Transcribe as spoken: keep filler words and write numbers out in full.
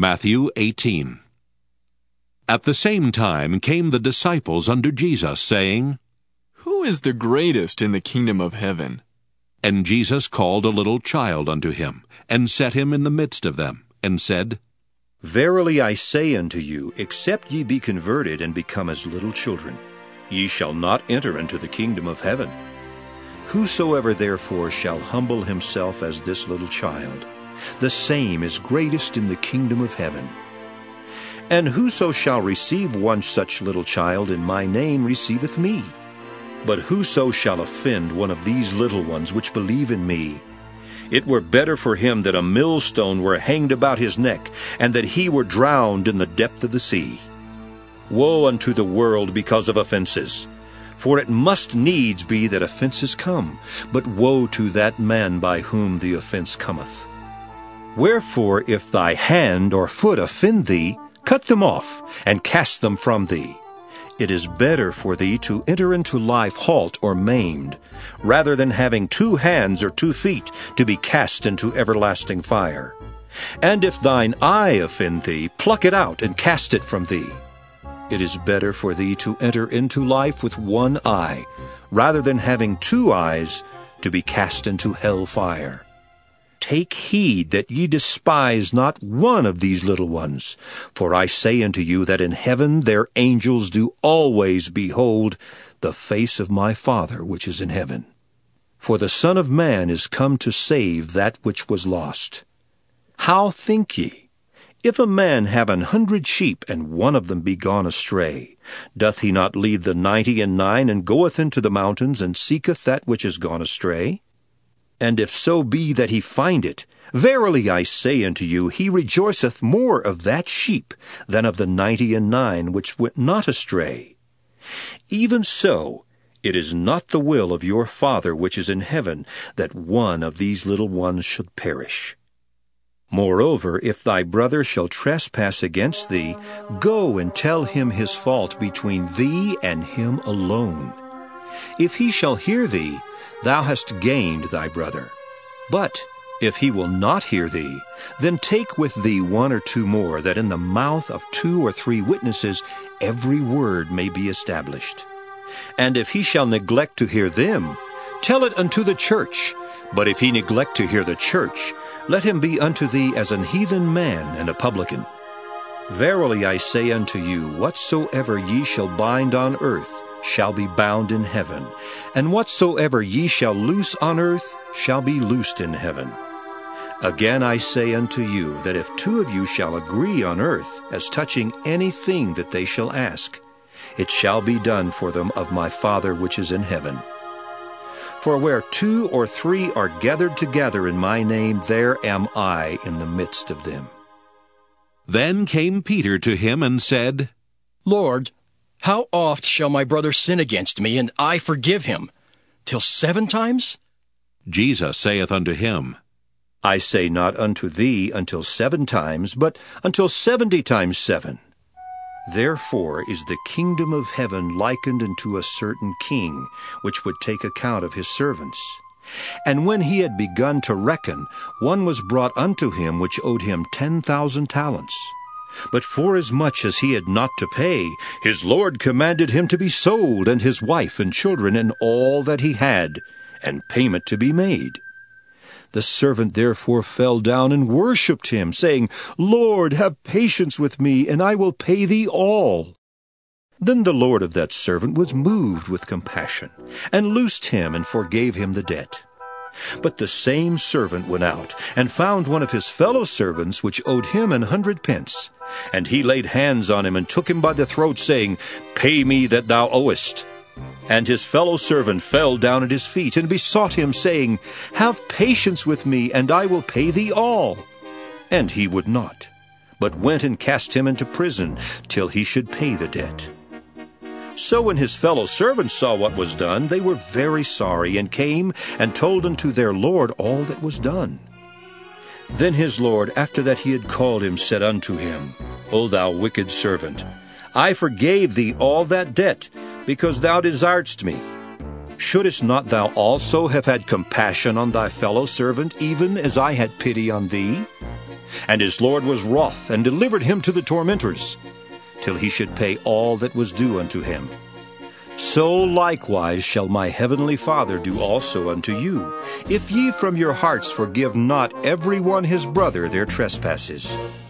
Matthew eighteen. At the same time came the disciples unto Jesus, saying, Who is the greatest in the kingdom of heaven? And Jesus called a little child unto him, and set him in the midst of them, and said, Verily I say unto you, except ye be converted and become as little children, ye shall not enter into the kingdom of heaven. Whosoever therefore shall humble himself as this little child, the same is greatest in the kingdom of heaven. And whoso shall receive one such little child in my name receiveth me. But whoso shall offend one of these little ones which believe in me, it were better for him that a millstone were hanged about his neck, and that he were drowned in the depth of the sea. Woe unto the world because of offenses! For it must needs be that offenses come, but woe to that man by whom the offense cometh. Wherefore, if thy hand or foot offend thee, cut them off, and cast them from thee. It is better for thee to enter into life halt or maimed, rather than having two hands or two feet to be cast into everlasting fire. And if thine eye offend thee, pluck it out and cast it from thee. It is better for thee to enter into life with one eye, rather than having two eyes to be cast into hell fire. Take heed that ye despise not one of these little ones. For I say unto you that in heaven their angels do always behold the face of my Father which is in heaven. For the Son of Man is come to save that which was lost. How think ye? If a man have an hundred sheep, and one of them be gone astray, doth he not leave the ninety and nine, and goeth into the mountains, and seeketh that which is gone astray? And if so be that he find it, verily I say unto you, he rejoiceth more of that sheep than of the ninety and nine which went not astray. Even so, it is not the will of your Father which is in heaven that one of these little ones should perish. Moreover, if thy brother shall trespass against thee, go and tell him his fault between thee and him alone. If he shall hear thee, thou hast gained thy brother. But if he will not hear thee, then take with thee one or two more, that in the mouth of two or three witnesses every word may be established. And if he shall neglect to hear them, tell it unto the church. But if he neglect to hear the church, let him be unto thee as an heathen man and a publican. Verily I say unto you, whatsoever ye shall bind on earth shall be bound in heaven, and whatsoever ye shall loose on earth shall be loosed in heaven. Again I say unto you, that if two of you shall agree on earth as touching anything that they shall ask, it shall be done for them of my Father which is in heaven. For where two or three are gathered together in my name, there am I in the midst of them. Then came Peter to him and said, Lord, how oft shall my brother sin against me, and I forgive him? Till seven times? Jesus saith unto him, I say not unto thee until seven times, but until seventy times seven. Therefore is the kingdom of heaven likened unto a certain king, which would take account of his servants. And when he had begun to reckon, one was brought unto him which owed him ten thousand talents. But forasmuch as he had not to pay, his Lord commanded him to be sold, and his wife and children, and all that he had, and payment to be made. The servant therefore fell down and worshipped him, saying, Lord, have patience with me, and I will pay thee all. Then the Lord of that servant was moved with compassion, and loosed him, and forgave him the debt. But the same servant went out, and found one of his fellow servants, which owed him an hundred pence. And he laid hands on him, and took him by the throat, saying, Pay me that thou owest. And his fellow servant fell down at his feet, and besought him, saying, Have patience with me, and I will pay thee all. And he would not, but went and cast him into prison, till he should pay the debt. So when his fellow servants saw what was done, they were very sorry, and came and told unto their Lord all that was done. Then his Lord, after that he had called him, said unto him, O thou wicked servant, I forgave thee all that debt, because thou desiredst me. Shouldest not thou also have had compassion on thy fellow servant, even as I had pity on thee? And his Lord was wroth, and delivered him to the tormentors, till he should pay all that was due unto him. So likewise shall my heavenly Father do also unto you, if ye from your hearts forgive not every one his brother their trespasses.